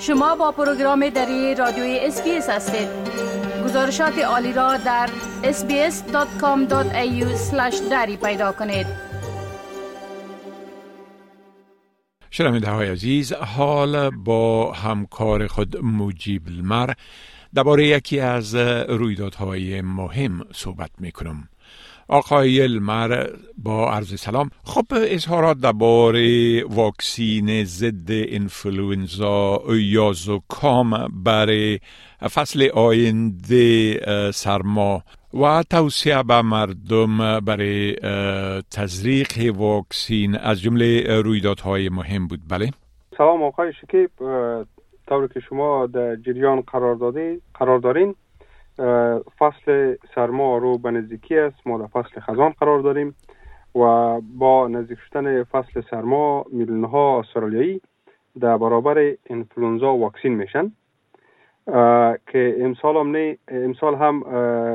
شما با پروگرام دری رادیوی SBS هستید. گزارشات عالی را در sbs.com.au/dari پیدا کنید. شنونده های عزیز، حال با همکار خود مجیب المر درباره یکی از رویدادهای مهم صحبت میکنم. آقای المر، با عرض سلام. خب، اظهارات درباره واکسین ضد انفلوئنزا یا زکام برای فصل آینده سرما و توصیه به مردم برای تزریق واکسین از جمله رویدادهای مهم بود. بله؟ سلام آقای شکیب، طوری که شما در جریان قرار دارین، فصل سرما رو به نزدیکی است. ما در فصل خزان قرار داریم و با نزدیک شدن فصل سرما میلیون‌ها استرالیایی در برابر انفلوئنزا واکسین میشن که امسال هم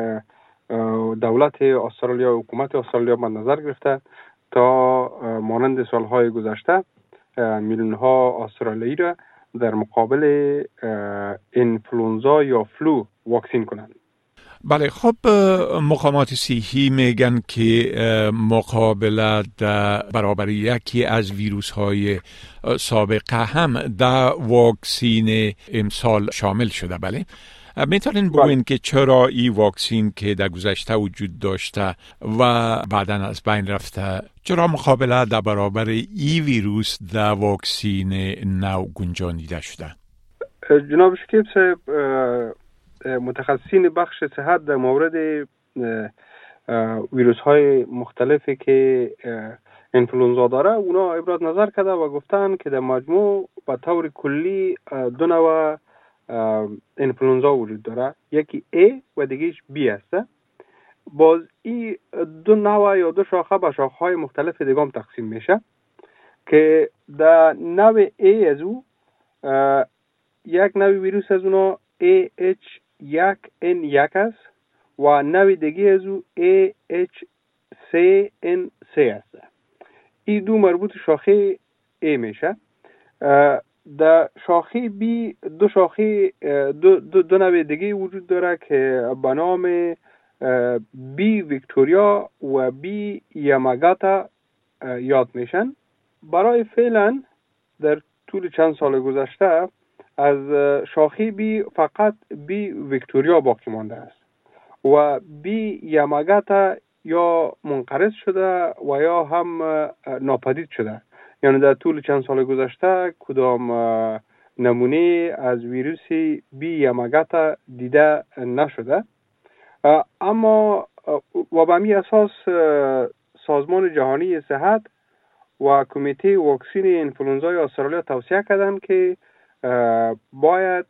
دولت استرالیا و حکومت استرالیا به نظر گرفته تا مانند سالهای گذشته میلیون‌ها استرالیایی را در مقابل انفلوئنزا یا فلو واکسین کنند. بله، خب مقامات صحی میگن که مقابله در برابر یکی از ویروس های سابقه هم در واکسین امسال شامل شده. بله، میتونین بگوین که چرا این واکسین که در گذشته وجود داشته و بعداً از بین رفته، چرا مقابله در برابر این ویروس در واکسین نو گنجانیده شده؟ جناب شکیب صاحب، متخصصین بخش صحت در مورد ویروس های مختلفی که انفلوئنزا داره اونا ابراز نظر کرده و گفتن که در مجموع به طور کلی دو نوع انفلوئنزا وجود داره، یکی A و دیگهش B است. باز این دو نوع یا دو شاخه به شاخه های مختلف دیگه هم تقسیم میشه که در نوع A از او یک نوع ویروس از اونا AH1N1 است و نوع دیگه از او AH3N3 است. این دو مربوط شاخه A میشه. در شاخه B دو نوع دیگه وجود داره که به نام B ویکتوریا و B یاماگاتا یاد میشن. برای فعلا در طول چند سال گذشته از شاخه B فقط B ویکتوریا باقی مانده است و B یاماگاتا یا منقرض شده و یا هم ناپدید شده. یعنی در طول چند سال گذشته کدام نمونه از ویروس B یاماگاتا دیده نشده. اما و به همین اساس سازمان جهانی صحت و کمیته واکسین انفلوئنزای استرالیا توصیه کردند که باید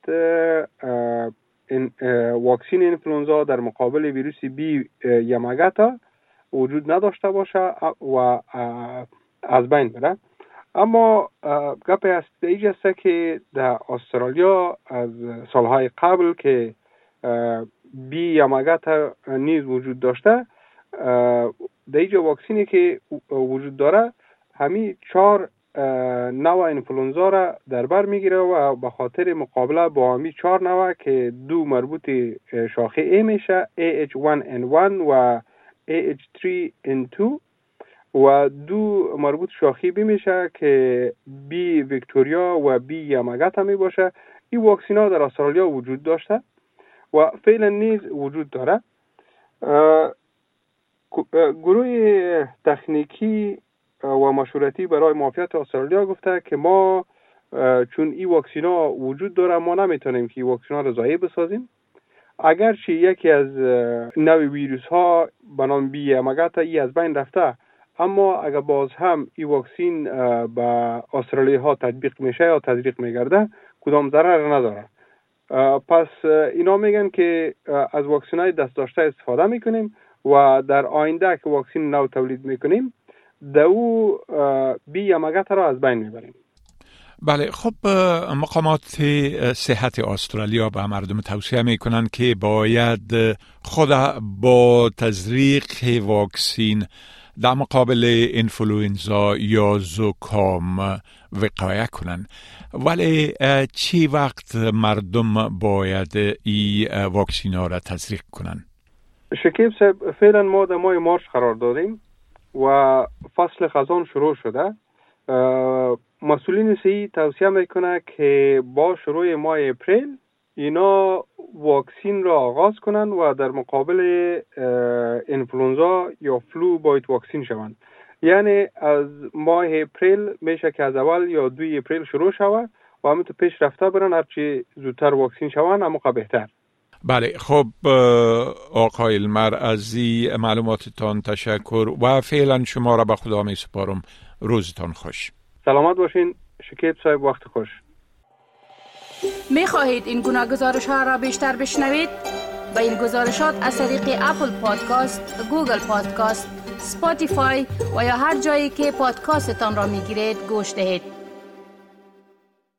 واکسین انفلوئنزا در مقابل ویروس B یاماگاتا وجود نداشته باشه و از بین بره. اما گپ هسته‌ای است که در استرالیا از سالهای قبل که B یاماگاتا نیز وجود داشته، در اینجا واکسینی که وجود داره همین 4 نوع انفلوئنزا را در بر میگیره و به خاطر مقابله با همین 4 نوع که دو مربوط شاخه A میشه، AH1N1 و AH3N2 و دو مربوط شاخه B میشه که B ویکتوریا و B یاماگاتا می باشه. این واکسین ها در استرالیا وجود داشته و فعلا نیز وجود داره. گروه تکنیکی و مشورتی برای معافیت استرالیا گفته که ما چون این واکسین ها وجود داره ما نمیتونیم که این واکسین ها را ضایع بسازیم. اگرچه یکی از نوع ویروس ها به نام B یاماگاتا از بین رفته، اما اگر باز هم این واکسین به استرالیا ها تطبیق میشه یا تزریق میگرده کدام ضرر نداره. پس اینا میگن که از واکسین های دست داشته استفاده میکنیم و در آینده که واکسین نو تولید میکنیم دو B یاماگاتا را از بین میبریم. بله، خب مقامات صحت استرالیا به مردم توصیه میکنن که باید خود با تزریق واکسین در مقابل انفلوئنزا یا زکام وقایه کنن. ولی چی وقت مردم باید این واکسین ها را تزریق کنن؟ شکیب صاحب، فعلا ما در ماه مارچ قرار داریم و فصل خزان شروع شده. مسئولین صحی توصیه میکنه که با شروع ماه اپریل اینا واکسین را آغاز کنند و در مقابل انفلوئنزا یا فلو باید واکسین شوند. یعنی از ماه اپریل میشه که از اول یا 2 اپریل شروع شود و همینطور پیش رفته برن، هرچی زودتر واکسین شوند اما بهتر. بله، خب آقای المر، از این معلوماتتان تشکر و فعلا شما را به خدا می سپارم. روزتان خوش. سلامت باشین شکیب صاحب، وقت خوش. می خواهید این گناه گزارش ها را بیشتر بشنوید؟ با این گزارشات از طریق اپل پادکاست، گوگل پادکاست، سپاتیفای و یا هر جایی که پادکاستتان را می گیرید گوش دهید.